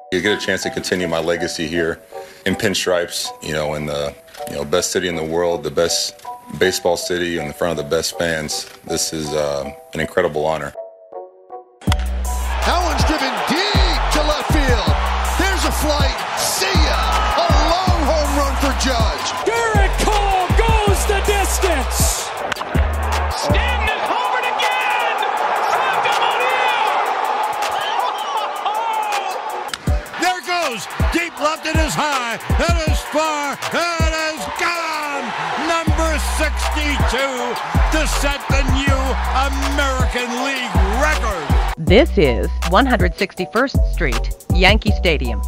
You get a chance to continue my legacy here in pinstripes, in the best city in the world, the best baseball city, in front of the best fans. This is an incredible honor. That one's driven deep to left field. There's a flight. See ya! A long home run for Judge. Garrett Cole goes the distance. Stanton is homered again. Santa Maria. There goes. Deep left, it is high. It is far. It is gone. Number 62 to set the new American League record. This is 161st Street, Yankee Stadium.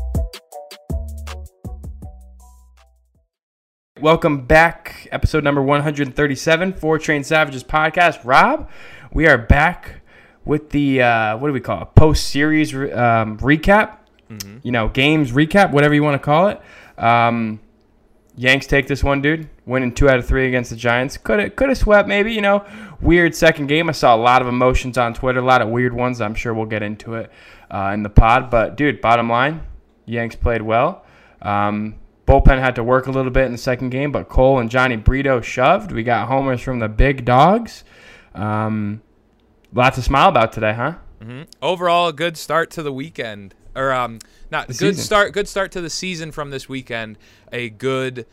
Welcome back, episode number 137, Four Train Savages podcast. Rob, we are back with the, what do we call it, post-series recap, games recap, whatever you want to call it. Yanks take this one, dude. Winning 2 out of 3 against the Giants. Could have swept maybe, Weird second game. I saw a lot of emotions on Twitter, a lot of weird ones. I'm sure we'll get into it in the pod. But, dude, bottom line, Yanks played well. Bullpen had to work a little bit in the second game, but Cole and Johnny Brito shoved. We got homers from the big dogs. Lots to smile about today, huh? Mm-hmm. Overall, a good start to the weekend. Good start to the season from this weekend. A good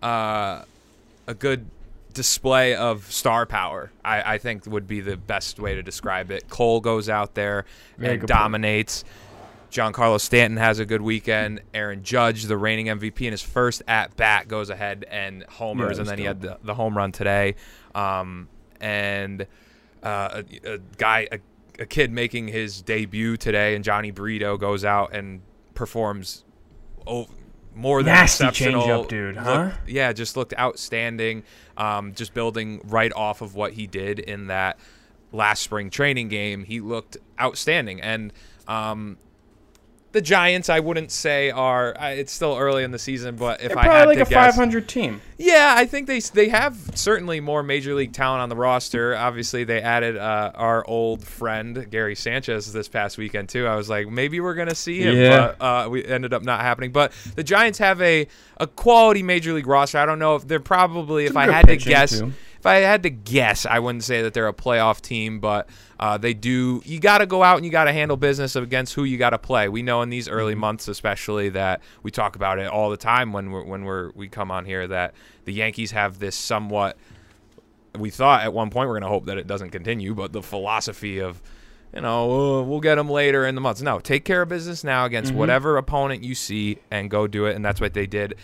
display of star power, I think would be the best way to describe it. Cole goes out there and dominates. Giancarlo Stanton has a good weekend. Aaron Judge, the reigning MVP in his first at-bat, goes ahead and homers, and then he had the home run today. And a kid making his debut today, and Johnny Brito goes out and performs more than nasty exceptional. Change-up, dude, huh? Just looked outstanding. Just building right off of what he did in that last spring training game. He looked outstanding. And the Giants, I wouldn't say are. It's still early in the season, but if I had to guess, probably like a 500 team. Yeah, I think they have certainly more major league talent on the roster. Obviously, they added our old friend Gary Sanchez this past weekend too. I was like, maybe we're gonna see him, but we ended up not happening. But the Giants have a quality major league roster. I don't know if they're probably. If I had to guess. Too. If I had to guess, I wouldn't say that they're a playoff team, but they do. You got to go out and you got to handle business against who you got to play. We know in these early months, especially, that we talk about it all the time when we come on here, that the Yankees have this somewhat. We thought at one point we're going to hope that it doesn't continue, but the philosophy of, we'll get them later in the months. No, take care of business now against whatever opponent you see and go do it, and that's what they did.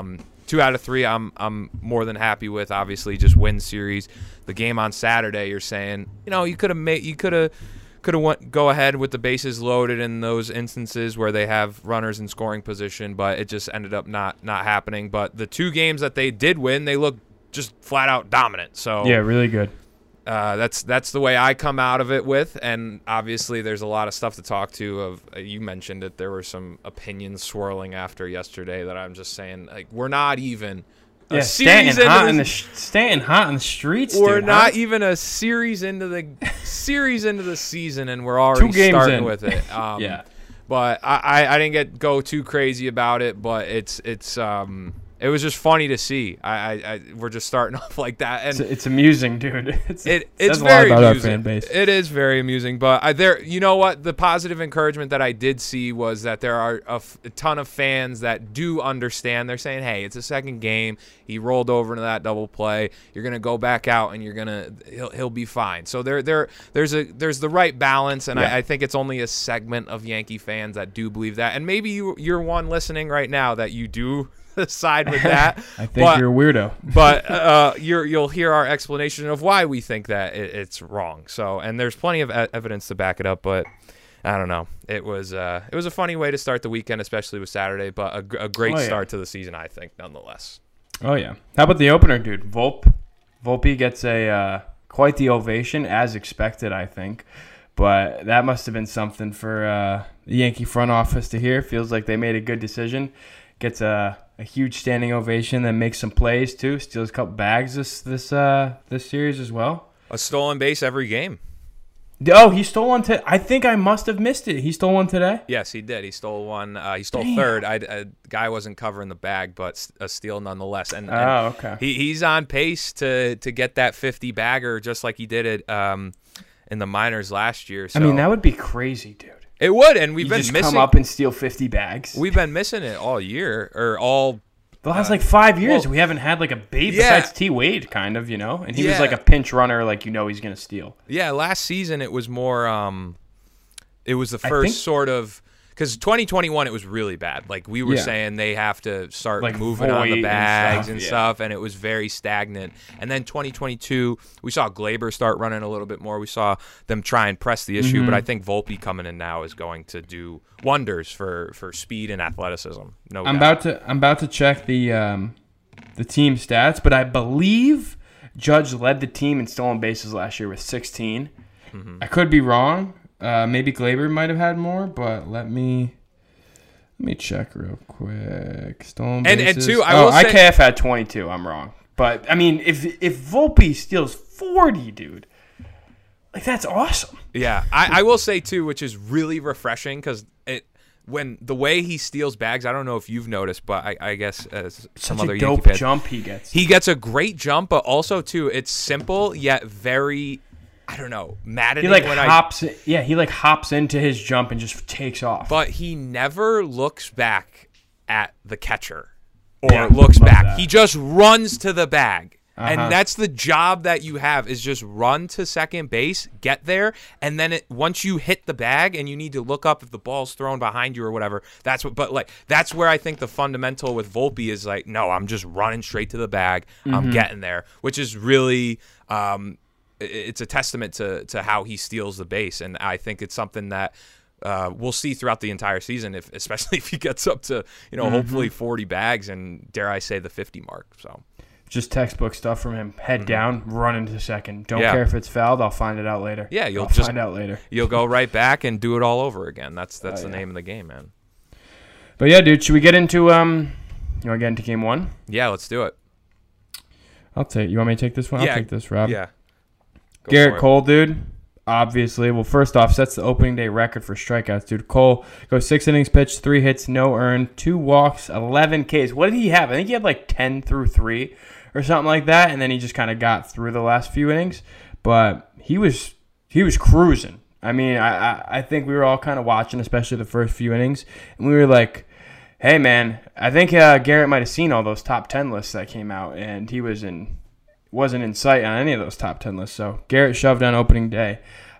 2 out of 3, I'm more than happy with. Obviously, just win series. The game on Saturday, you're saying, you could have go ahead with the bases loaded in those instances where they have runners in scoring position, but it just ended up not happening. But the 2 games that they did win, they looked just flat out dominant. So yeah, really good. That's the way I come out of it with, and obviously there's a lot of stuff to talk to. You mentioned it, there were some opinions swirling after yesterday that I'm just saying, like, we're not even a series Stanton hot in the streets. We're not even a series into the season, and we're already starting with it. Yeah, but I didn't go too crazy about it, but it's it was just funny to see. We're just starting off like that, and it's amusing, dude. It's amusing. very amusing. Our fan base. It is very amusing. But you know what? The positive encouragement that I did see was that there are a ton of fans that do understand. They're saying, "Hey, it's a second game. He rolled over into that double play. You're gonna go back out, and he'll be fine." So there's the right balance, and I think it's only a segment of Yankee fans that do believe that, and maybe you're one listening right now that you do side with that. I think you're a weirdo. But you'll hear our explanation of why we think that it's wrong. So, and there's plenty of evidence to back it up, but I don't know. It was a funny way to start the weekend, especially with Saturday, but a great start to the season, I think, nonetheless. Oh, yeah. How about the opener, dude? Volpe gets quite the ovation, as expected, I think. But that must have been something for the Yankee front office to hear. Feels like they made a good decision. Gets a huge standing ovation, then makes some plays too. Steals a couple bags this series as well. A stolen base every game. Oh, he stole one today. I think I must have missed it. He stole one today? Yes, he did. He stole one. He stole Damn. third. Guy wasn't covering the bag, but a steal nonetheless. And okay. He's on pace to get that 50 bagger just like he did it in the minors last year. So. I mean, that would be crazy, dude. It would, and we've You been just missing. come up and steal 50 bags. We've been missing it all year, or all. The last 5 years, well, we haven't had like a bait yeah. besides T. Wade, kind of, and he was Yeah. like a pinch runner, like he's going to steal. Yeah, last season it was more. It was the I first think- sort of. Because 2021, it was really bad. Like, we were saying they have to start Like moving on Voit the bags and and stuff, stuff, and it was very stagnant. And then 2022, we saw Glaber start running a little bit more. We saw them try and press the issue, but I think Volpe coming in now is going to do wonders for speed and athleticism. No doubt. I'm about to check the team stats, but I believe Judge led the team in stolen bases last year with 16. I could be wrong. Maybe Glaber might have had more, but let me check real quick. Stolen bases. And two, I will say, IKF had 22. I'm wrong, but I mean, if Volpe steals 40, dude, like that's awesome. Yeah, I will say too, which is really refreshing because when the way he steals bags, I don't know if you've noticed, but I guess as some Such other a Yankee dope fans, jump he gets. he gets a great jump, but also too, it's simple yet very, I don't know, maddening. He when hops. He hops into his jump and just takes off. but he never looks back at the catcher or looks back. that. He just runs to the bag. Uh-huh. And that's the job that you have is just run to second base, get there, and then once you hit the bag and you need to look up if the ball's thrown behind you or whatever, that's where I think the fundamental with Volpe is like, no, I'm just running straight to the bag. I'm getting there, which is really it's a testament to how he steals the base, and I think it's something that we'll see throughout the entire season, especially if he gets up to hopefully 40 bags and dare I say the 50 mark. So just textbook stuff from him. Head down, run into second. Don't Yeah. care if it's fouled. I'll find it out later. Yeah, you'll I'll just find out later. You'll go right back and do it all over again. That's the name of the game, man. But yeah, dude, should we get into you want to get into game one? Yeah, let's do it. I'll take. You want me to take this one? Yeah. I'll take this, Rob. Yeah. Go Garrett for it. Cole, dude. Obviously, well, first off, sets the opening day record for strikeouts, dude. Cole goes 6 innings pitched, 3 hits, no earned, 2 walks, 11 Ks. What did he have? I think he had like 10 through 3 or something like that, and then he just kind of got through the last few innings. But he was cruising. I mean, I think we were all kind of watching, especially the first few innings, and we were like, hey, man, I think Garrett might have seen all those top 10 lists that came out, and he wasn't in sight on any of those top 10 lists. So Garrett shoved on opening day.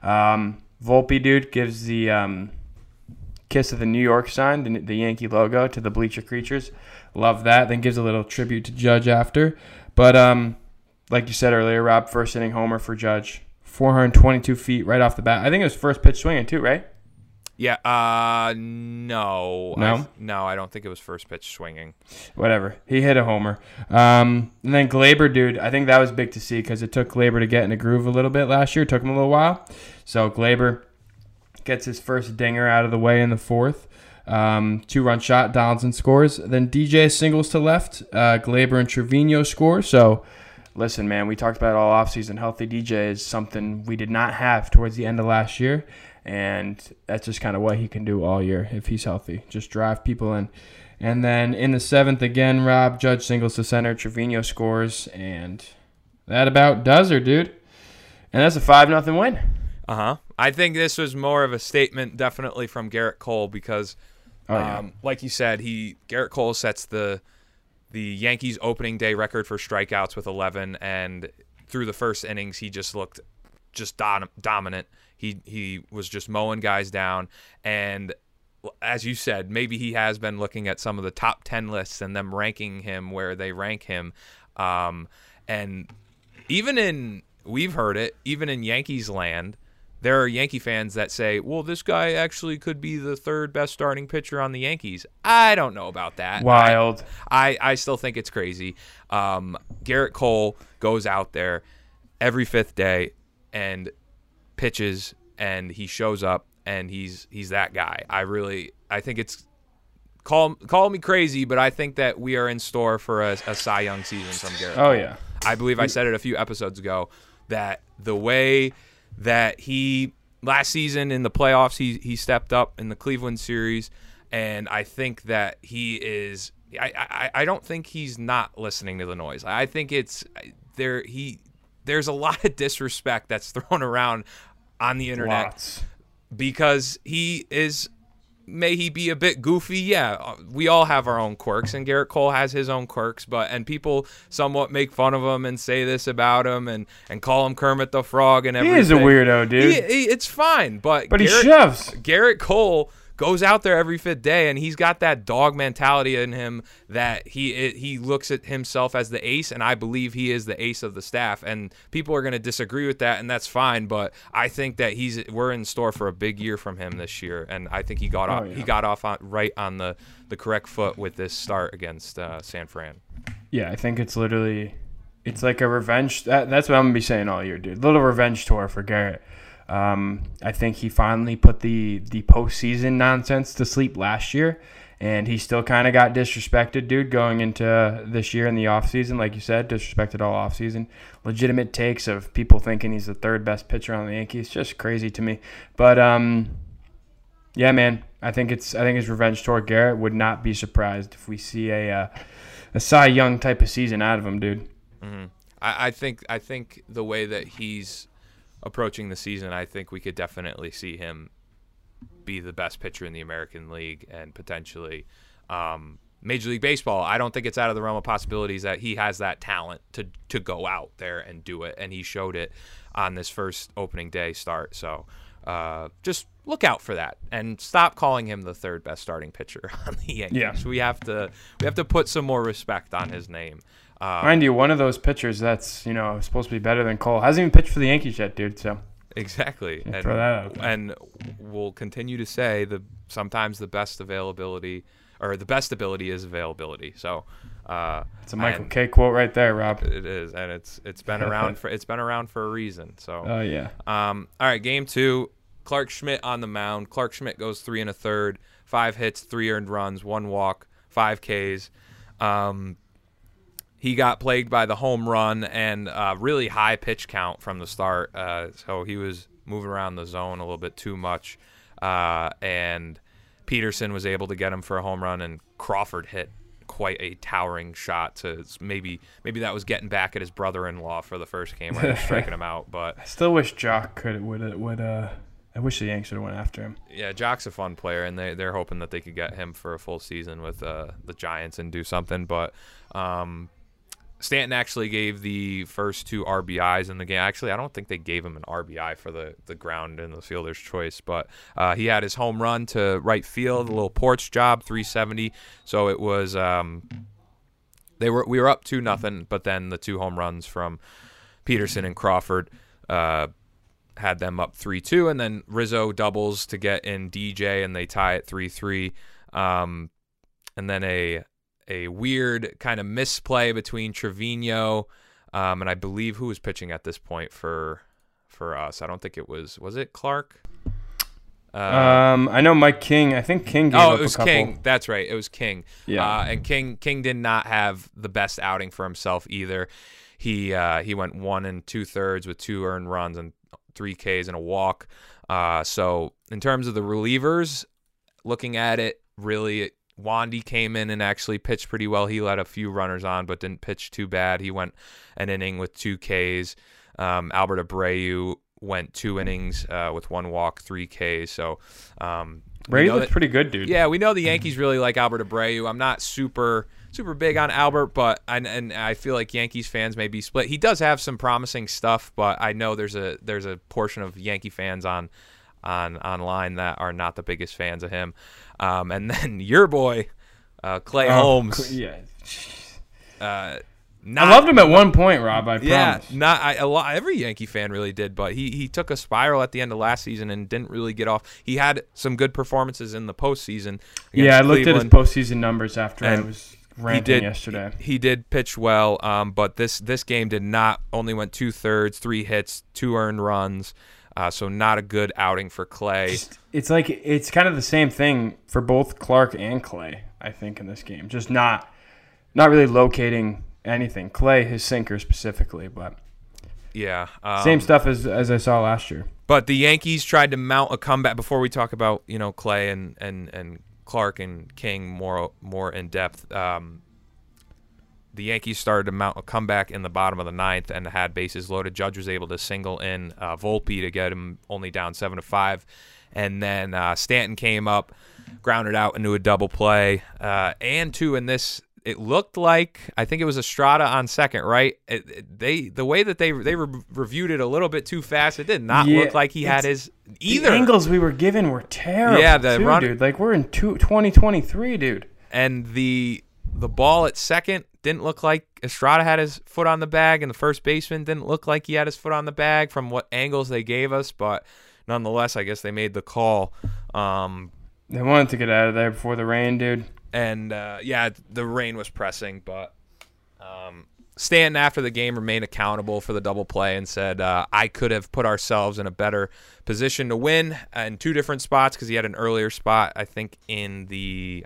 Volpe, dude, gives the kiss of the New York sign, the Yankee logo, to the bleacher creatures. Love that. Then gives a little tribute to Judge after. But like you said earlier, Rob, first inning homer for Judge. 422 feet right off the bat. I think it was first pitch swinging too, right? Yeah. No. No? No, I don't think it was first pitch swinging. Whatever. He hit a homer. And then Glaber, dude, I think that was big to see because it took Glaber to get in a groove a little bit last year. It took him a little while. So Glaber gets his first dinger out of the way in the fourth. 2-run shot. Donaldson scores. Then DJ singles to left. Glaber and Trevino score. So, listen, man, we talked about it all offseason. Healthy DJ is something we did not have towards the end of last year. And that's just kind of what he can do all year if he's healthy. Just drive people in. And then in the seventh again, Rob, Judge singles to center. Trevino scores. And that about does her, dude. And that's a 5-0 win. Uh-huh. I think this was more of a statement definitely from Garrett Cole because, like you said, Garrett Cole sets the Yankees opening day record for strikeouts with 11. And through the first innings, he just looked dominant. He was just mowing guys down, and as you said, maybe he has been looking at some of the top 10 lists and them ranking him where they rank him. And we've heard it, even in Yankees land, there are Yankee fans that say, well, this guy actually could be the third best starting pitcher on the Yankees. I don't know about that. Wild. I still think it's crazy. Garrett Cole goes out there every fifth day and pitches, and he shows up, and he's that guy. I think it's call me crazy, but I think that we are in store for a Cy Young season from Garrett Cole. Oh, yeah. I believe I said it a few episodes ago that the way that he last season in the playoffs, he stepped up in the Cleveland series, and I think that he is. I don't think he's not listening to the noise. I think it's there. There's a lot of disrespect that's thrown around on the internet. Lots. Because he is. May he be a bit goofy? Yeah, we all have our own quirks, and Garrett Cole has his own quirks. And people somewhat make fun of him and say this about him and call him Kermit the Frog and everything. He is a weirdo, dude. It's fine, but he shoves. Garrett Cole goes out there every fifth day, and he's got that dog mentality in him that he looks at himself as the ace, and I believe he is the ace of the staff. And people are going to disagree with that, and that's fine. But I think that we're in store for a big year from him this year, and I think he got off right on the correct foot with this start against San Fran. Yeah, I think it's like a revenge. That's what I'm gonna be saying all year, dude. Little revenge tour for Garrett. I think he finally put the postseason nonsense to sleep last year, and he still kind of got disrespected, dude, going into this year in the offseason. Like you said, disrespected all offseason. Legitimate takes of people thinking he's the third best pitcher on the Yankees. Just crazy to me. But, yeah, man, I think it's revenge tour. Garrett would not be surprised if we see a Cy Young type of season out of him, dude. Mm-hmm. I think the way that he's approaching the season, I think we could definitely see him be the best pitcher in the American League and potentially Major League Baseball. I don't think it's out of the realm of possibilities that he has that talent to go out there and do it, and he showed it on this first opening day start. So just look out for that and stop calling him the third best starting pitcher on the Yankees. Yeah. We have to put some more respect on his name. Mind you, one of those pitchers that's supposed to be better than Cole hasn't even pitched for the Yankees yet, dude. So exactly, and throw that out there. And we'll continue to say sometimes the best availability or the best ability is availability. So it's a Michael K quote right there, Rob. It is, and it's been around for a reason. So yeah. All right, game 2. Clarke Schmidt on the mound. Clarke Schmidt goes 3 1/3, 5 hits, 3 earned runs, 1 walk, 5 Ks. He got plagued by the home run and really high pitch count from the start. So he was moving around the zone a little bit too much. And Peterson was able to get him for a home run, and Crawford hit quite a towering shot to maybe that was getting back at his brother-in-law for the first game where he was striking him out. But I still wish Jock would. I wish the Yanks would have went after him. Yeah, Jock's a fun player, and they're hoping that they could get him for a full season with the Giants and do something. But Stanton actually gave the first 2 RBIs in the game. Actually, I don't think they gave him an RBI for the ground and the fielder's choice, but he had his home run to right field, a little porch job, 370. So it was we were up 2-0, but then the 2 home runs from Peterson and Crawford had them up 3-2, and then Rizzo doubles to get in DJ, and they tie it 3-3. And then a weird kind of misplay between Trevino and I believe who was pitching at this point for us. I don't think it was it Clark? I know Mike King. I think King gave up a couple. Oh, it was King. That's right. It was King. Yeah. And King did not have the best outing for himself either. He went 1 2/3 with 2 earned runs and 3 Ks and a walk. So in terms of the relievers, looking at it, really, Wandy came in and actually pitched pretty well. He let a few runners on, but didn't pitch too bad. He went an inning with 2 Ks. Albert Abreu went 2 innings with 1 walk, 3 Ks. So Abreu looked pretty good, dude. Yeah, we know the Yankees really like Albert Abreu. I'm not super big on Albert, but I feel like Yankees fans may be split. He does have some promising stuff, but I know there's a portion of Yankee fans online that are not the biggest fans of him. And then your boy, Clay Holmes. Yeah. I loved him at one point, Rob. I promise. Every Yankee fan really did, but he took a spiral at the end of last season and didn't really get off. He had some good performances in the postseason. Yeah, I looked at his postseason numbers after I was ranting yesterday. He did pitch well, but this game did not. Only went 2/3, 3 hits, 2 earned runs. So not a good outing for Clay. It's kind of the same thing for both Clark and Clay, I think, in this game. Just not really locating anything. Clay, his sinker specifically, but Yeah. Same stuff as I saw last year. But the Yankees tried to mount a comeback. Before we talk about Clay and Clark and King more in depth, the Yankees started to mount a comeback in the bottom of the ninth and had bases loaded. Judge was able to single in Volpe to get him only down 7-5, and then Stanton came up, grounded out into a double play, and two in this. It looked like, I think it was Estrada on second, right? The way that they reviewed it a little bit too fast, it did not look like he had his either. The angles we were given were terrible. Yeah, dude. Like, we're in 2023, dude. And the ball at second didn't look like Estrada had his foot on the bag, and the first baseman didn't look like he had his foot on the bag from what angles they gave us. But nonetheless, I guess they made the call. They wanted to get out of there before the rain, dude. And, the rain was pressing, but Stanton after the game remained accountable for the double play and said, I could have put ourselves in a better position to win in two different spots, because he had an earlier spot, I think around the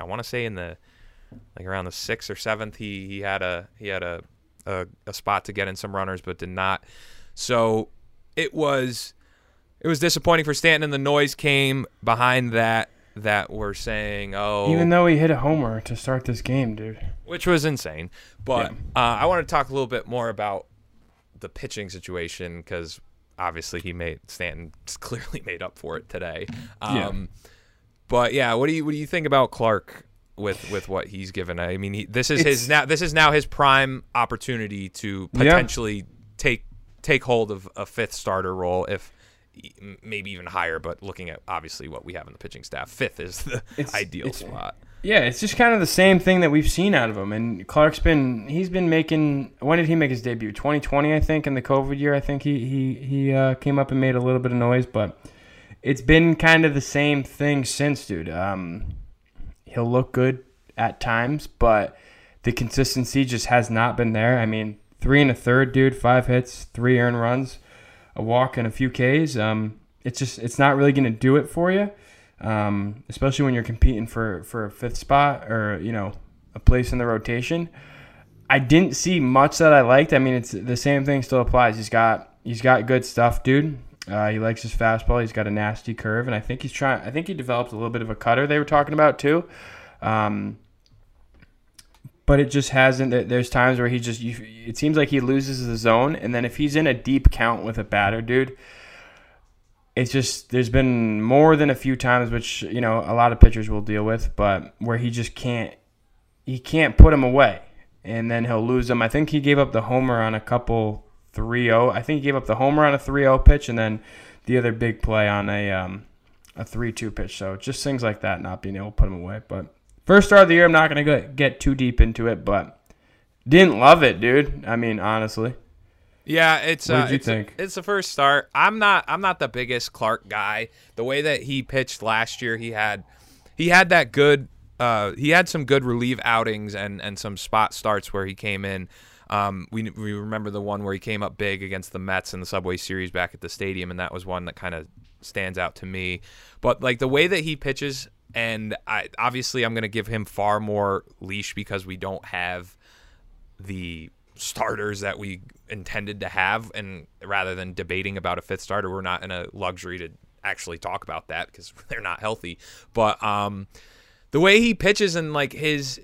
6th or 7th, he had a spot to get in some runners, but did not. So it was disappointing for Stanton, and the noise came behind that were saying, even though he hit a homer to start this game, dude, which was insane. But I want to talk a little bit more about the pitching situation, because obviously Stanton clearly made up for it today. But what do you think about Clark with what he's given? I mean, this is now his prime opportunity to potentially take hold of a fifth starter role, if maybe even higher, but looking at obviously what we have in the pitching staff, fifth is the ideal spot. Yeah, it's just kind of the same thing that we've seen out of him. And Clark's been making. When did he make his debut? 2020, I think, in the COVID year. I think he came up and made a little bit of noise, but it's been kind of the same thing since, dude. He'll look good at times, but the consistency just has not been there. I mean, 3 1/3, dude, 5 hits, 3 earned runs, a walk, and a few Ks. It's not really going to do it for you, especially when you're competing for a fifth spot or a place in the rotation. I didn't see much that I liked. I mean, it's the same thing still applies. He's got good stuff, dude. He likes his fastball. He's got a nasty curve, and I think he developed a little bit of a cutter they were talking about too. But it just hasn't. There's times where it seems like he loses the zone, and then if he's in a deep count with a batter, dude, it's just, there's been more than a few times, which a lot of pitchers will deal with, but where he just can't put him away, and then he'll lose them. I think he gave up the homer on a couple 3-0. I think he gave up the homer on a 3-0 pitch, and then the other big play on a 3-2 pitch. So just things like that, not being able to put him away. But first start of the year, I'm not going to get too deep into it, but didn't love it, dude. I mean, honestly. Yeah, what did you think? It's the first start. I'm not the biggest Clark guy. The way that he pitched last year, he had that good. He had some good relief outings and some spot starts where he came in. We remember the one where he came up big against the Mets in the Subway Series back at the stadium, and that was one that kind of stands out to me. But like the way that he pitches, and obviously I'm going to give him far more leash because we don't have the starters that we intended to have, and rather than debating about a fifth starter, we're not in a luxury to actually talk about that because they're not healthy. But the way he pitches and like his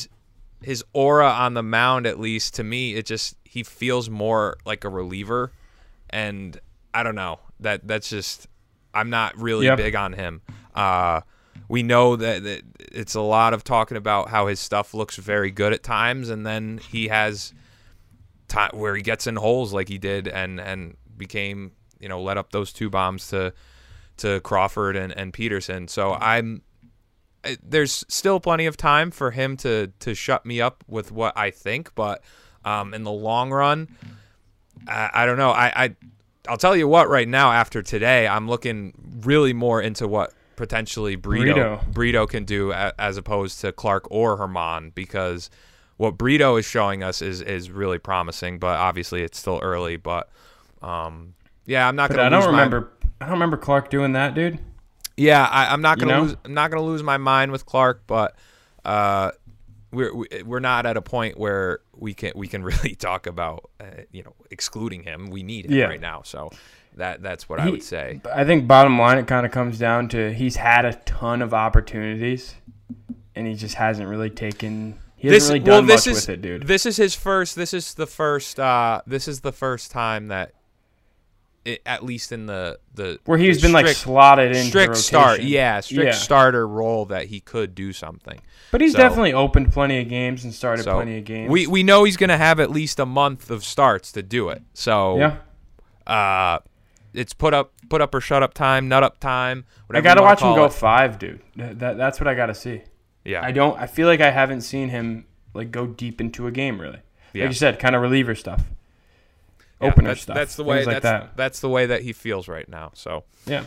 aura on the mound, at least to me, he feels more like a reliever, and I don't know, that's just, I'm not really big on him. We know that it's a lot of talking about how his stuff looks very good at times, and then he has time where he gets in holes like he did and became, let up those 2 bombs to Crawford and Peterson. So there's still plenty of time for him to shut me up with what I think, but in the long run, I don't know. I'll tell you what, right now after today, I'm looking really more into what potentially Brito can do as opposed to Clark or Herman, because what Brito is showing us is really promising, but obviously it's still early. But I'm not going to. I don't remember Clark doing that, dude. Yeah, I'm not going to lose. I'm not going to lose my mind with Clark, but we're not at a point where we can really talk about excluding him. We need him right now. So that's what I would say. I think bottom line, it kind of comes down to he's had a ton of opportunities, and he just hasn't really taken. He hasn't really done much with it, dude. This is his first. This is the first time that, at least in the where he's been slotted into strict rotation. Strict starter role that he could do something. But he's definitely opened plenty of games and started plenty of games. We know he's going to have at least a month of starts to do it. So it's put up or shut up time, nut up time. I got to watch him go 5, dude. That's what I got to see. Yeah. I feel like I haven't seen him go deep into a game really. Like you said, kind of reliever stuff. Opener stuff. That's the way that's the way that he feels right now. So yeah.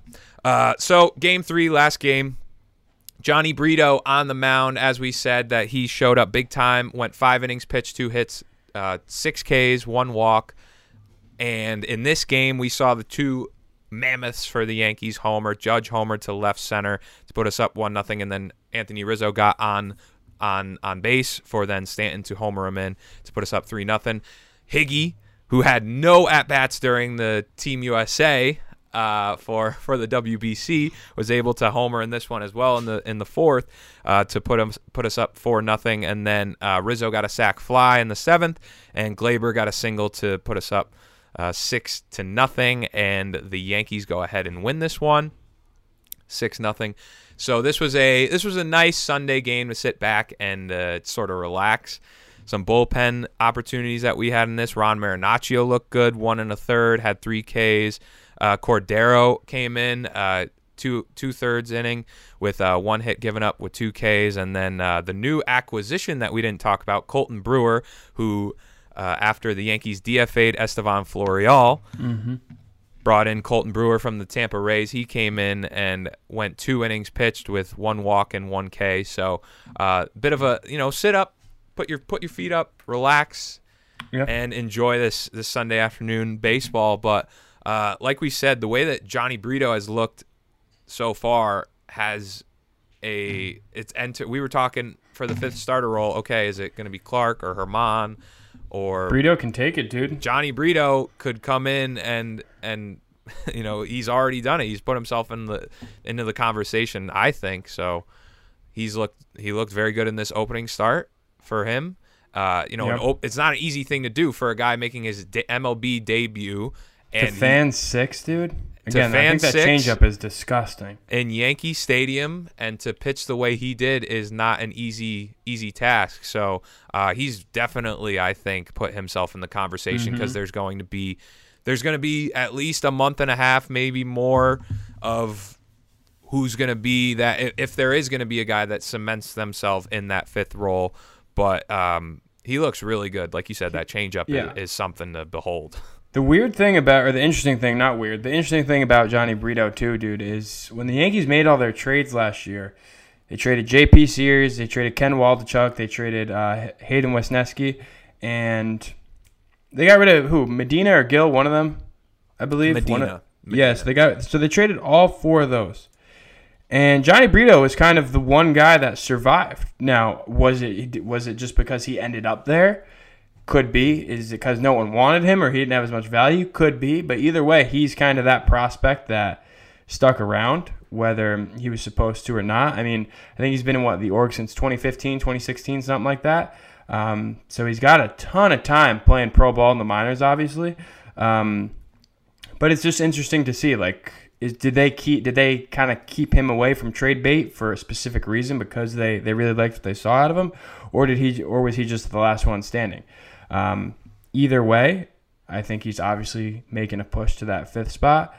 So game 3, last game. Johnny Brito on the mound, as we said, that he showed up big time. Went 5 innings, pitched 2 hits, 6 Ks, 1 walk. And in this game, we saw the 2 mammoths for the Yankees homer. Judge homer to left center to put us up 1-0, and then Anthony Rizzo got on base for then Stanton to homer him in to put us up 3-0. Higgy, who had no at-bats during the Team USA for the WBC, was able to homer in this one as well in the 4th to put us up 4-0, and then Rizzo got a sac fly in the 7th, and Glaber got a single to put us up 6-0, and the Yankees go ahead and win this one 6-0. So this was a nice Sunday game to sit back and sort of relax. Some bullpen opportunities that we had in this. Ron Marinaccio looked good, 1 1/3, had 3 Ks. Cordero came in 2/3 inning with 1 hit given up with 2 Ks, and then the new acquisition that we didn't talk about, Colton Brewer, who after the Yankees DFA'd Estevan Florial, brought in Colton Brewer from the Tampa Rays. He came in and went 2 innings pitched with 1 walk and 1 K. So bit of a sit up. Put your feet up, relax, and enjoy this Sunday afternoon baseball. But like we said, the way that Johnny Brito has looked so far we were talking for the 5th starter role. Okay, is it going to be Clark or Herman or Brito can take it, dude? Johnny Brito could come in and he's already done it. He's put himself into the conversation, I think. So he looked very good in this opening start. For him, it's not an easy thing to do for a guy making his MLB debut. And to fan 6, dude. Again, I think that changeup is disgusting. In Yankee Stadium, and to pitch the way he did is not an easy task. So he's definitely, I think, put himself in the conversation because there's going to be at least a month and a half, maybe more, of who's going to be that, if there is going to be a guy that cements themselves in that 5th role. But he looks really good. Like you said, that changeup is something to behold. The interesting thing about Johnny Brito too, dude, is when the Yankees made all their trades last year, they traded J.P. Sears, they traded Ken Waldichuk, they traded Hayden Wesneski, and they got rid of who? Medina or Gill, one of them, I believe. Medina. Yes, they traded all 4 of those. And Johnny Brito was kind of the one guy that survived. Now, was it just because he ended up there? Could be. Is it because no one wanted him or he didn't have as much value? Could be. But either way, he's kind of that prospect that stuck around, whether he was supposed to or not. I mean, I think he's been in the org since 2015, 2016, something like that. So he's got a ton of time playing pro ball in the minors, obviously. But it's just interesting to see, did they kind of keep him away from trade bait for a specific reason because they really liked what they saw out of him, or was he just the last one standing? Either way, I think he's obviously making a push to that 5th spot.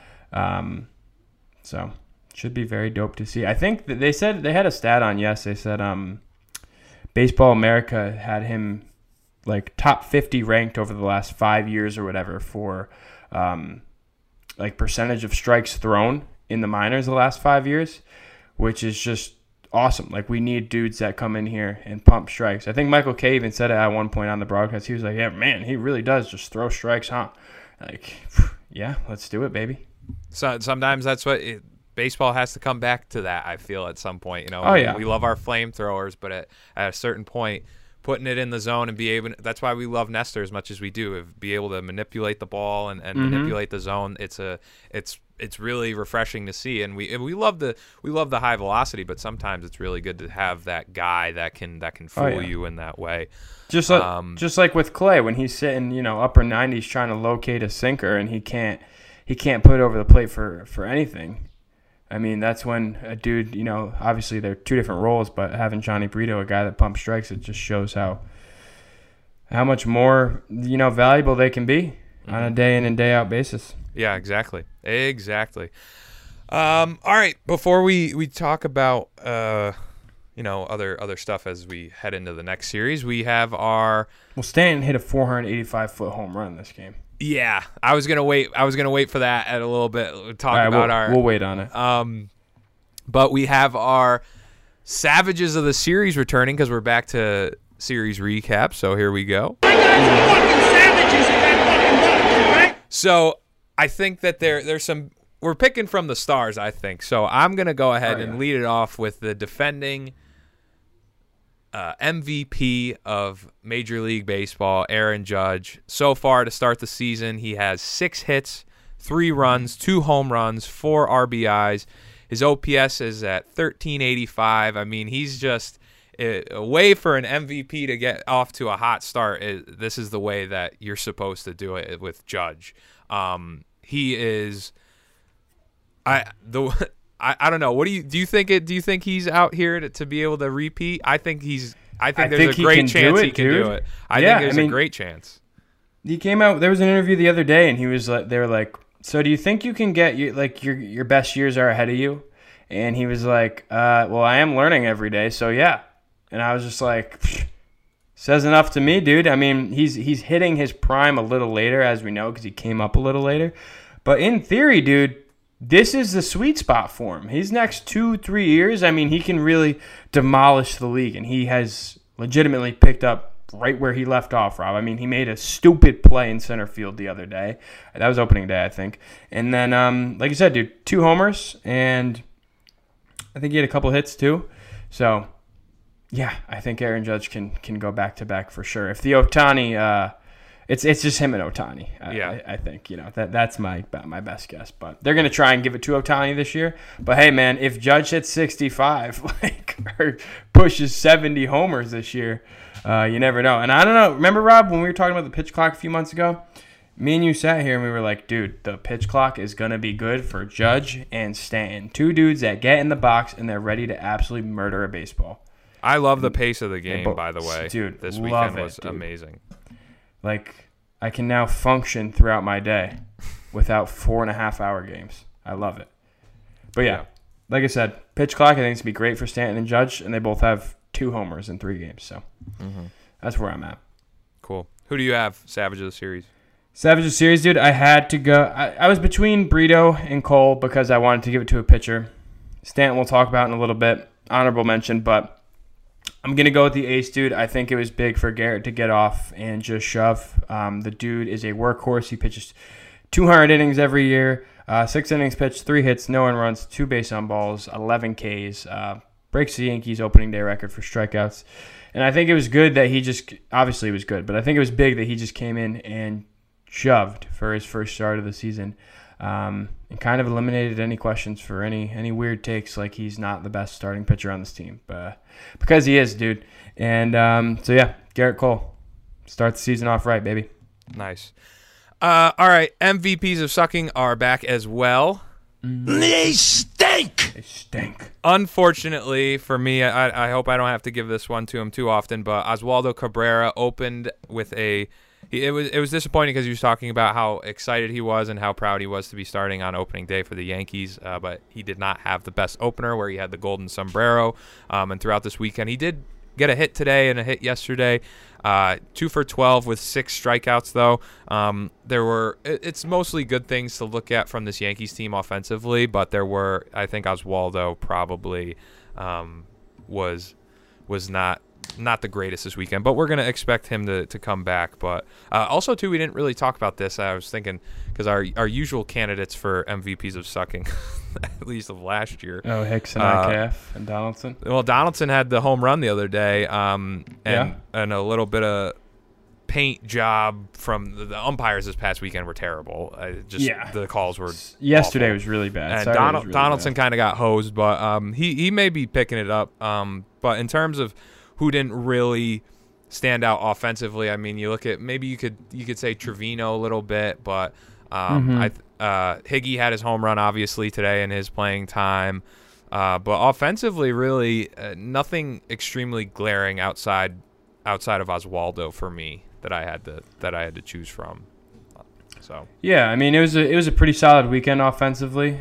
So should be very dope to see. I think that they said they had a stat on. Yes, they said Baseball America had him top 50 ranked over the last 5 years or whatever for percentage of strikes thrown in the minors the last 5 years, which is just awesome. We need dudes that come in here and pump strikes. I think Michael Kay even said it at one point on the broadcast. He was like, yeah, man, he really does just throw strikes, huh? Yeah, let's do it, baby. So sometimes that's what baseball has to come back to that, I feel, at some point. Oh, yeah. We love our flamethrowers, but at a certain point, putting it in the zone and be able – that's why we love Nestor as much as we do, be able to manipulate the ball and manipulate the zone. It's really refreshing to see, and we love the high velocity, but sometimes it's really good to have that guy that can fool you in that way. Just like with Clay, when he's sitting, upper 90s trying to locate a sinker and he can't put it over the plate for anything. I mean, that's when a dude, obviously they're two different roles, but having Johnny Brito, a guy that pumps strikes, it just shows how much more, valuable they can be on a day in and day out basis. Yeah, exactly. All right, before we talk about other stuff as we head into the next series, we have our Stanton hit a 485-foot home run this game. Yeah, I was gonna wait for that at a little bit. We'll wait on it. But we have our Savages of the series returning because we're back to series recap. So here we go. So I think that there's some. We're picking from the stars, I think. So I'm gonna go ahead and lead it off with the defending MVP of Major League Baseball, Aaron Judge. So far to start the season, he has 6 hits, 3 runs, 2 home runs, 4 RBIs. His OPS is at 1385. I mean, he's just a way for an MVP to get off to a hot start. This is the way that you're supposed to do it with Judge. He is I don't know. What do you think? Do you think he's out here to be able to repeat? I think there's a great chance he can do it. I think there's a great chance. He came out. There was an interview the other day, and he was like, they were like, "So do you think you can get your best years are ahead of you?" And he was like, "Well, I am learning every day, so yeah." And I was just like, says enough to me, dude. I mean, he's hitting his prime a little later, as we know, because he came up a little later. But in theory, dude, this is the sweet spot for him. His next 2-3 years, I mean, he can really demolish the league, and he has legitimately picked up right where he left off, Rob. I mean, he made a stupid play in center field the other day. That was opening day, I think. And then, like you said, dude, 2 homers, and I think he had a couple hits too. So, yeah, I think Aaron Judge can go back-to-back for sure. If the Ohtani It's just him and Ohtani. I think that's my best guess. But they're gonna try and give it to Ohtani this year. But hey, man, if Judge hits 65, or pushes 70 homers this year, you never know. And I don't know. Remember, Rob, when we were talking about the pitch clock a few months ago? Me and you sat here and we were like, dude, the pitch clock is gonna be good for Judge and Stanton, 2 dudes that get in the box and they're ready to absolutely murder a baseball. I love the pace of the game, by the way. Dude, this weekend was amazing. Like, I can now function throughout my day without 4.5-hour games. I love it. But yeah, like I said, pitch clock I think is going to be great for Stanton and Judge, and they both have 2 homers in 3 games. So that's where I'm at. Cool. Who do you have, Savage of the series? Savage of the series, dude, I had to go. I was between Brito and Cole because I wanted to give it to a pitcher. Stanton we'll talk about in a little bit. Honorable mention, but I'm going to go with the ace, dude. I think it was big for Garrett to get off and just shove. The dude is a workhorse. He pitches 200 innings every year, 6 innings pitched, 3 hits, no earned runs, 2 base on balls, 11 Ks, breaks the Yankees opening day record for strikeouts. And I think it was good that he just – obviously it was good, but I think it was big that he just came in and shoved for his first start of the season. And kind of eliminated any questions for any weird takes like he's not the best starting pitcher on this team. Because he is, dude. And so, yeah, Garrett Cole. Start the season off right, baby. Nice. All right, MVPs of sucking are back as well. They stink. They stink. Unfortunately for me, I hope I don't have to give this one to him too often, but Oswaldo Cabrera opened with a – it was disappointing because he was talking about how excited he was and how proud he was to be starting on opening day for the Yankees, but he did not have the best opener where he had the golden sombrero. And throughout this weekend, he did get a hit today and a hit yesterday. 2 for 12 with 6 strikeouts, though. It's mostly good things to look at from this Yankees team offensively, but there were, I think Oswaldo probably was not the greatest this weekend, but we're going to expect him to come back. But also, too, we didn't really talk about this. I was thinking, because our usual candidates for MVPs of sucking, at least of last year. Oh, Hicks and IKF and Donaldson. Well, Donaldson had the home run the other day, and a little bit of paint job from the umpires this past weekend were terrible. The calls were yesterday awful. Was really bad. And Donaldson kind of got hosed, but he may be picking it up. But in terms of who didn't really stand out offensively, I mean, you look at maybe you could say Trevino a little bit, but Higgy had his home run obviously today in his playing time. But offensively, really nothing extremely glaring outside of Oswaldo for me that I had to choose from. So yeah, I mean it was a pretty solid weekend offensively.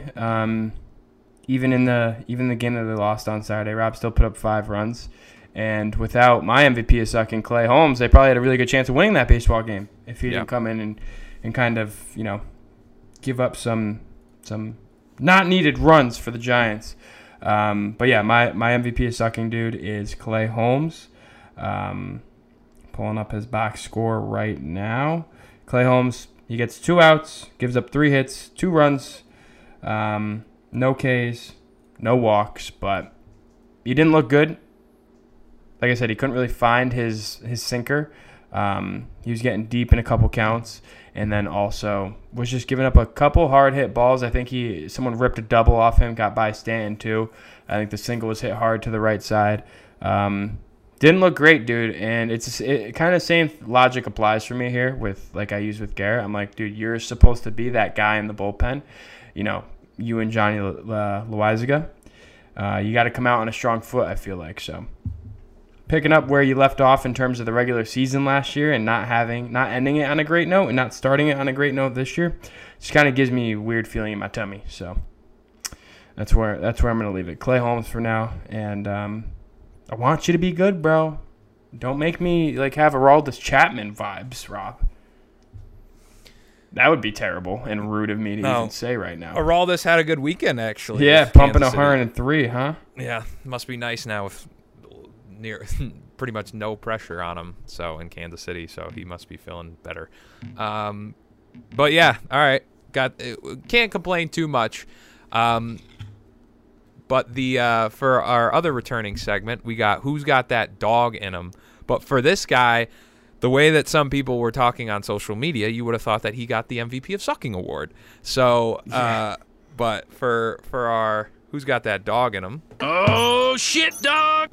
Even in the game that they lost on Saturday, Rob still put up 5 runs, and without my MVP of sucking, Clay Holmes, they probably had a really good chance of winning that baseball game if he didn't come in and kind of give up some not needed runs for the Giants. But yeah, my MVP of sucking dude is Clay Holmes. Pulling up his box score right now. Clay Holmes, he gets 2 outs, gives up 3 hits, 2 runs, no Ks, no walks, but he didn't look good. Like I said, he couldn't really find his sinker. He was getting deep in a couple counts, and then also was just giving up a couple hard hit balls. I think someone ripped a double off him, got by Stanton too. I think the single was hit hard to the right side. Didn't look great, dude, and it kind of same logic applies for me here with like I use with Garrett. I'm like, dude, you're supposed to be that guy in the bullpen, you and Johnny Loizaga. You got to come out on a strong foot, I feel like. So picking up where you left off in terms of the regular season last year and not ending it on a great note and not starting it on a great note this year, just kind of gives me a weird feeling in my tummy. So that's where I'm going to leave it. Clay Holmes for now, and I want you to be good, bro. Don't make me have Aroldis Chapman vibes, Rob. That would be terrible and rude of me to even say right now. Aroldis had a good weekend, actually. Yeah, pumping 103, huh? Yeah, must be nice now with pretty much no pressure on him. So in Kansas City, so he must be feeling better. But yeah, all right, can't complain too much. But for our other returning segment, we got Who's Got That Dog in Him. But for this guy, the way that some people were talking on social media, you would have thought that he got the MVP of Sucking award. So, but for our Who's Got That Dog in Him. Oh, shit, dog!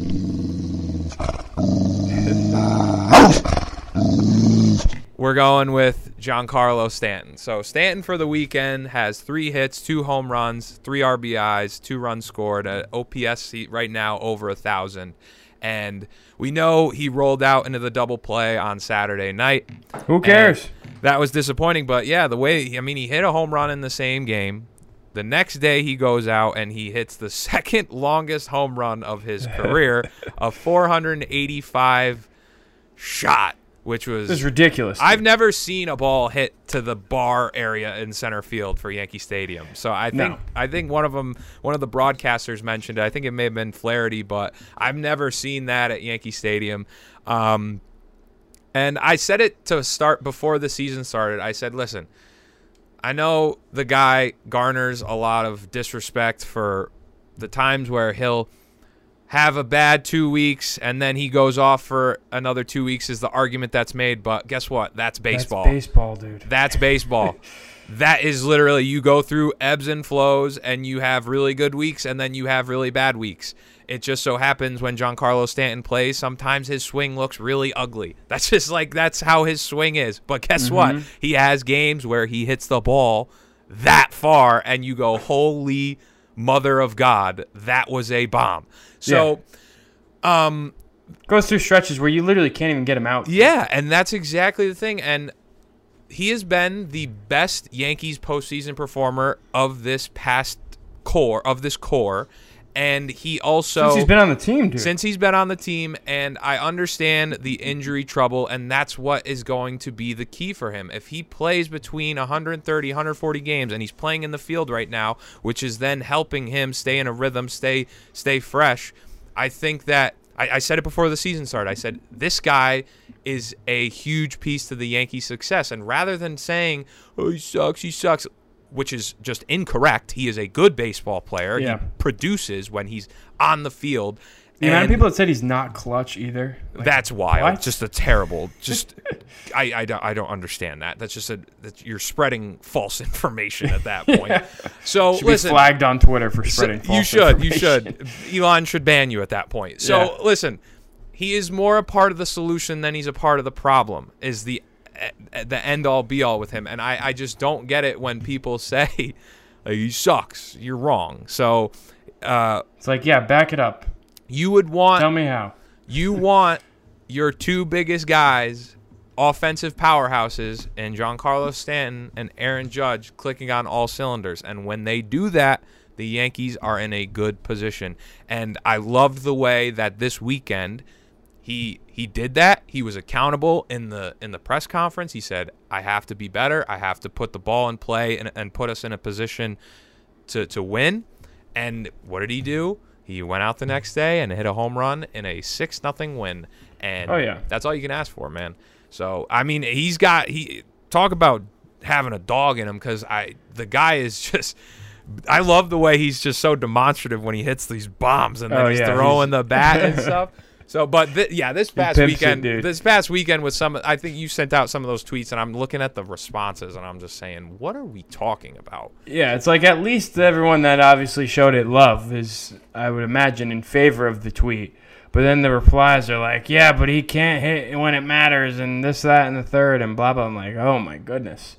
We're going with Giancarlo Stanton. So Stanton for the weekend has 3 hits, 2 home runs, 3 RBIs, 2 runs scored, an OPS right now over 1,000. And we know he rolled out into the double play on Saturday night. Who cares? That was disappointing. But yeah, he hit a home run in the same game. The next day he goes out and he hits the second longest home run of his career, a 485 shot. Which was ridiculous. I've never seen a ball hit to the bar area in center field for Yankee Stadium. So I think one of the broadcasters mentioned it. I think it may have been Flaherty, but I've never seen that at Yankee Stadium. And I said it to start before the season started. I said, listen, I know the guy garners a lot of disrespect for the times where he'll have a bad 2 weeks, and then he goes off for another 2 weeks is the argument that's made. But guess what? That's baseball. That's baseball, dude. That's baseball. That is literally, you go through ebbs and flows, and you have really good weeks, and then you have really bad weeks. It just so happens when Giancarlo Stanton plays, sometimes his swing looks really ugly. That's just that's how his swing is. But guess what? He has games where he hits the ball that far, and you go, holy mother of God, that was a bomb. So, goes through stretches where you literally can't even get him out. Yeah, and that's exactly the thing. And he has been the best Yankees postseason performer of this core. And he also since he's been on the team, dude. Since he's been on the team, and I understand the injury trouble, and that's what is going to be the key for him. If he plays between 130, 140 games, and he's playing in the field right now, which is then helping him stay in a rhythm, stay fresh. I think that I said it before the season started. I said this guy is a huge piece to the Yankees' success, and rather than saying, "Oh, he sucks," which is just incorrect. He is a good baseball player. Yeah. He produces when he's on the field. The amount of people that said he's not clutch either. Like, that's wild. what? Just a terrible. Just I don't understand that. That's just that you're spreading false information at that point. So should listen, be flagged on Twitter for spreading false information. You should. Elon should ban you at that point. So listen, he is more a part of the solution than he's a part of the problem. Is the end all be all with him, and I just don't get it when people say he sucks. You're wrong. So it's like, yeah, back it up. You would want. Tell me how. You want your two biggest guys, offensive powerhouses, and Giancarlo Stanton and Aaron Judge clicking on all cylinders. And when they do that, the Yankees are in a good position. And I loved the way that this weekend he did that. He was accountable in the press conference. He said, I have to be better. I have to put the ball in play and put us in a position to win. And what did he do? He went out the next day and hit a home run in a 6-0 win. And that's all you can ask for, man. So, I mean, talk about having a dog in him, because the guy is just – I love the way he's just so demonstrative when he hits these bombs and then he's throwing the bat and stuff. So, but this past weekend was I think you sent out some of those tweets, and I'm looking at the responses, and I'm just saying, what are we talking about? Yeah, it's like at least everyone that obviously showed it love is, I would imagine, in favor of the tweet. But then the replies are like, yeah, but he can't hit when it matters, and this, that, and the third, and blah, blah. I'm like, oh, my goodness.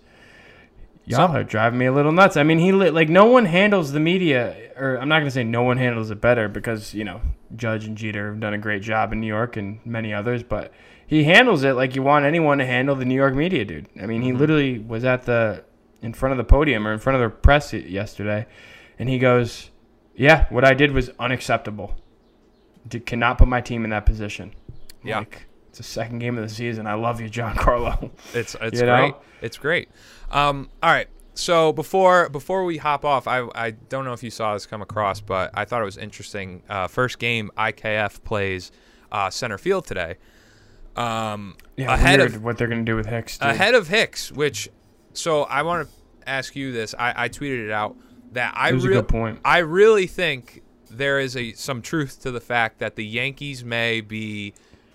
Y'all are driving me a little nuts. I mean, no one handles the media, or I'm not going to say no one handles it better, because, Judge and Jeter have done a great job in New York and many others, but he handles it like you want anyone to handle the New York media, dude. I mean, he literally was in front of the podium or in front of the press yesterday, and he goes, yeah, what I did was unacceptable. Cannot put my team in that position. Yeah. Like, it's the second game of the season. I love you, Giancarlo. It's great. It's great. All right. So before we hop off, I don't know if you saw this come across, but I thought it was interesting. First game, IKF plays center field today. Ahead of what they're going to do with Hicks. Dude. Ahead of Hicks, so I want to ask you this. I tweeted it out that it was a good point. I really think there is some truth to the fact that the Yankees may be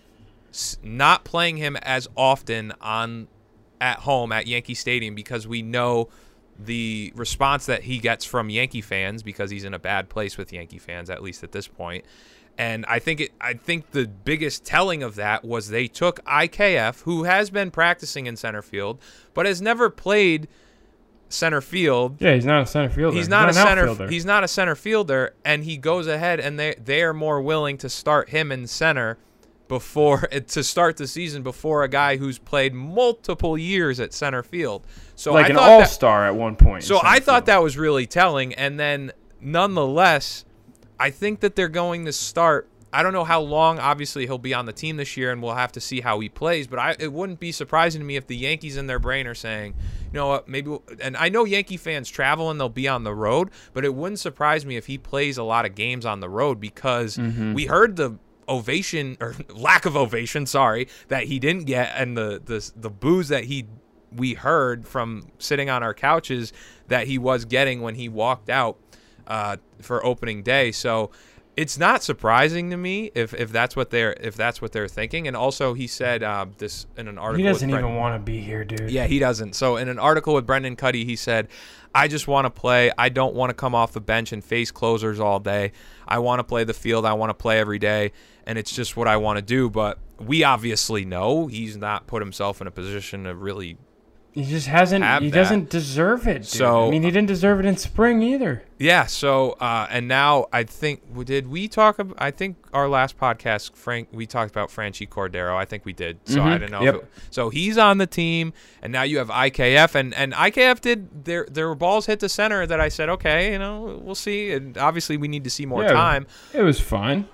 not playing him as often at home at Yankee Stadium, because we know the response that he gets from Yankee fans, because he's in a bad place with Yankee fans, at least at this point. And I think the biggest telling of that was they took IKF, who has been practicing in center field, but has never played center field. Yeah, he's not a center fielder. He's not a center fielder, and he goes ahead, and they are more willing to start him in center to start the season before a guy who's played multiple years at center field. So like an all-star at one point. So I thought that was really telling. And then nonetheless, I think that they're going to start. I don't know how long. Obviously, he'll be on the team this year, and we'll have to see how he plays. But it wouldn't be surprising to me if the Yankees in their brain are saying, you know what, maybe. And I know Yankee fans travel and they'll be on the road, but it wouldn't surprise me if he plays a lot of games on the road, because we heard the ovation, or lack of ovation, that he didn't get, and the boos that we heard from sitting on our couches that he was getting when he walked out for opening day. So it's not surprising to me if that's what they're thinking. And also, he said this in an article. He doesn't even want to be here, dude. Yeah, he doesn't. So in an article with Brendan Cuddy, he said, I just want to play. I don't want to come off the bench and face closers all day. I want to play the field. I want to play every day, and it's just what I want to do. But we obviously know he's not put himself in a position to really. He just hasn't. He doesn't deserve it, dude. So, I mean, he didn't deserve it in spring either. Yeah. So, and now I think we talk about? I think our last podcast, we talked about Franchy Cordero. I think we did. So I don't know. Yep. So he's on the team, and now you have IKF, and IKF did there were balls hit the center that I said, okay, we'll see. And obviously, we need to see more time. It was fine.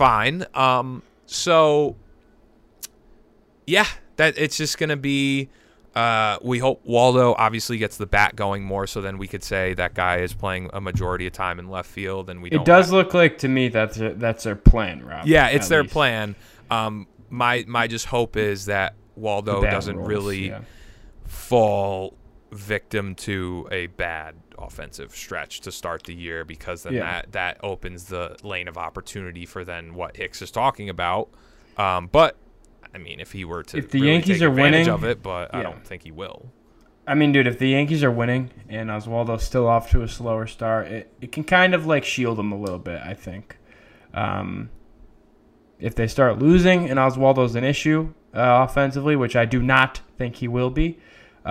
So, yeah, that it's just gonna be. We hope Waldo obviously gets the bat going more, so then we could say that guy is playing a majority of time in left field, and It does look like to me that's their plan, Rob. Yeah, it's their plan. My just hope is that Waldo doesn't really fall victim to a bad offensive stretch to start the year, because then that opens the lane of opportunity for then what Hicks is talking about. But I mean, if he were to if the really Yankees take are advantage winning, of it, but I don't think he will. I mean, dude, if the Yankees are winning and Oswaldo's still off to a slower start, it can kind of like shield them a little bit, I think. If they start losing and Oswaldo's an issue offensively, which I do not think he will be,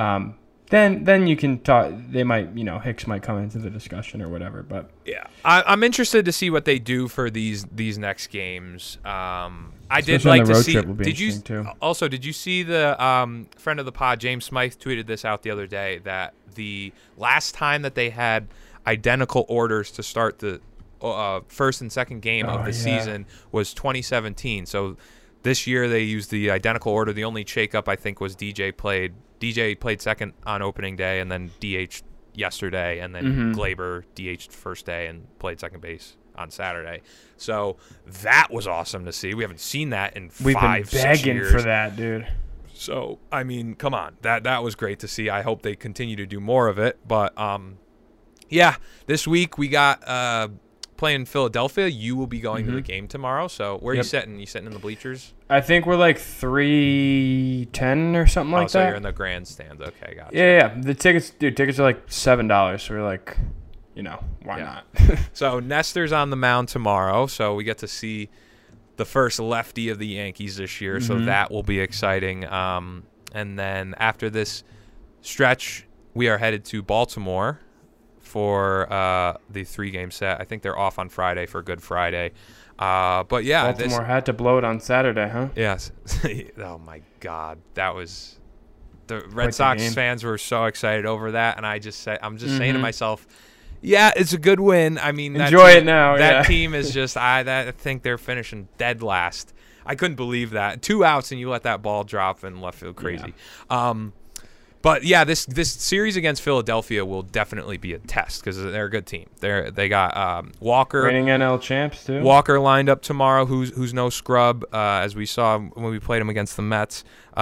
then you can talk. They might, Hicks might come into the discussion or whatever. But yeah, I'm interested to see what they do for these next games. I did like to see. Did you see the friend of the pod, James Smythe, tweeted this out the other day, that the last time that they had identical orders to start the first and second game of the season was 2017. So this year they used the identical order. The only shakeup I think was DJ played second on opening day and then DH'd yesterday, and then Glaber DH'd first day and played second base on Saturday. So that was awesome to see. We haven't seen that in 5-6 years. We've been begging for that, dude. So, I mean, come on. That was great to see. I hope they continue to do more of it. But, this week we got playing Philadelphia. You will be going to the game tomorrow. So where are you sitting? You sitting in the bleachers? I think we're like 310 or something like that. So you're in the grandstands. Okay, gotcha. Yeah. The tickets are like $7. So we're like, why not? So Nestor's on the mound tomorrow. So we get to see the first lefty of the Yankees this year. So that will be exciting. And then after this stretch, we are headed to Baltimore for the 3-game set. I think they're off on Friday for Good Friday. But yeah, Baltimore had to blow it on Saturday, huh? Yes. Oh my God, that was the Red Sox fans were so excited over that, and I'm just saying to myself, yeah, it's a good win. I mean, enjoy it now. That team is just I think they're finishing dead last. I couldn't believe that 2 outs and you let that ball drop in left field, crazy. Yeah. But yeah, this series against Philadelphia will definitely be a test because they're a good team. They got Walker, reigning NL champs too. Walker lined up tomorrow, who's no scrub, as we saw when we played him against the Mets.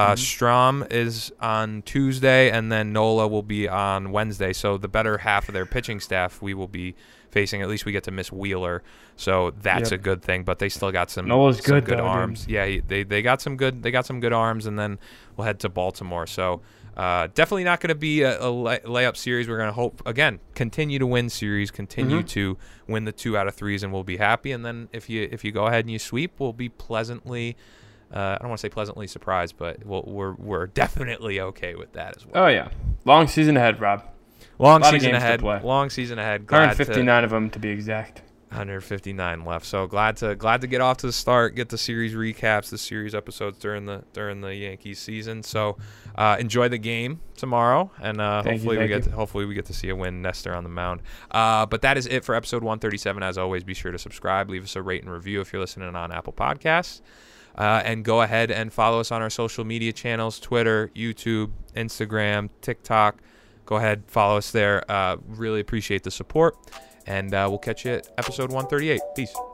Strahm is on Tuesday, and then Nola will be on Wednesday. So the better half of their pitching staff we will be facing. At least we get to miss Wheeler, so that's a good thing. But they still got some good arms. Dude. Yeah, they got some good arms, and then we'll head to Baltimore. So. Definitely not going to be a layup series. We're going to hope, again, continue to win series, continue to win the 2 out of 3s, and we'll be happy. And then if you go ahead and you sweep, we'll be pleasantly, I don't want to say pleasantly surprised, but we're definitely okay with that as well. Oh, yeah. Long season ahead, Rob. Long season ahead. Long season ahead. 159 of them to be exact. 159 left. So glad to get off to the start, get the series recaps, the series episodes during the Yankees season. So enjoy the game tomorrow, and hopefully we get to see a win. Nestor on the mound. But that is it for episode 137. As always, be sure to subscribe, leave us a rate and review if you're listening on Apple Podcasts, and go ahead and follow us on our social media channels: Twitter, YouTube, Instagram, TikTok. Go ahead, follow us there. Really appreciate the support. And we'll catch you at episode 138. Peace.